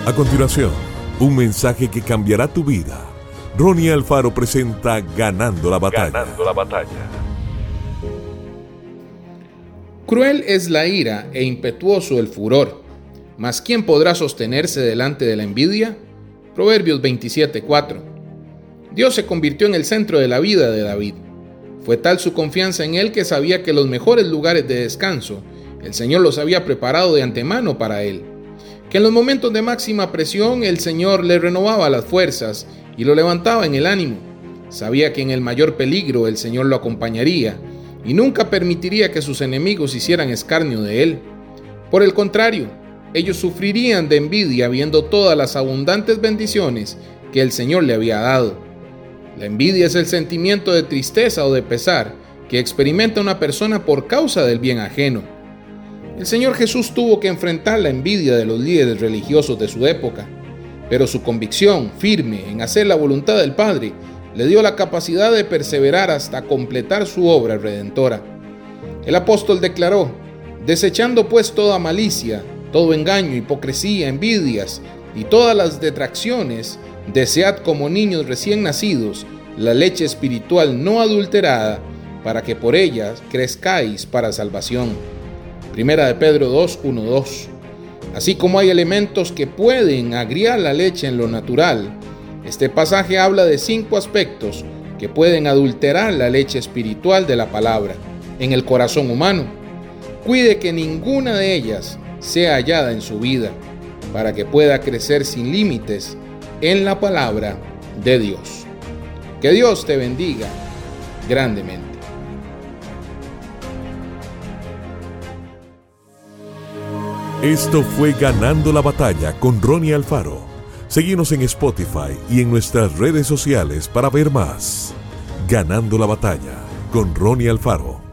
A continuación, un mensaje que cambiará tu vida. Ronnie Alfaro presenta Ganando la Batalla. Cruel es la ira e impetuoso el furor, mas ¿quién podrá sostenerse delante de la envidia? Proverbios 27:4. Dios se convirtió en el centro de la vida de David. Fue tal su confianza en él que sabía que los mejores lugares de descanso el Señor los había preparado de antemano para él, que en los momentos de máxima presión el Señor le renovaba las fuerzas y lo levantaba en el ánimo. Sabía que en el mayor peligro el Señor lo acompañaría y nunca permitiría que sus enemigos hicieran escarnio de él. Por el contrario, ellos sufrirían de envidia viendo todas las abundantes bendiciones que el Señor le había dado. La envidia es el sentimiento de tristeza o de pesar que experimenta una persona por causa del bien ajeno. El Señor Jesús tuvo que enfrentar la envidia de los líderes religiosos de su época, pero su convicción firme en hacer la voluntad del Padre le dio la capacidad de perseverar hasta completar su obra redentora. El apóstol declaró: desechando pues toda malicia, todo engaño, hipocresía, envidias y todas las detracciones, desead como niños recién nacidos la leche espiritual no adulterada, para que por ella crezcáis para salvación. Primera de Pedro 2:1-2. Así como hay elementos que pueden agriar la leche en lo natural, este pasaje habla de 5 aspectos que pueden adulterar la leche espiritual de la palabra en el corazón humano. Cuide que ninguna de ellas sea hallada en su vida, para que pueda crecer sin límites en la palabra de Dios. Que Dios te bendiga grandemente. Esto fue Ganando la Batalla con Ronnie Alfaro. Síguenos en Spotify y en nuestras redes sociales para ver más. Ganando la Batalla con Ronnie Alfaro.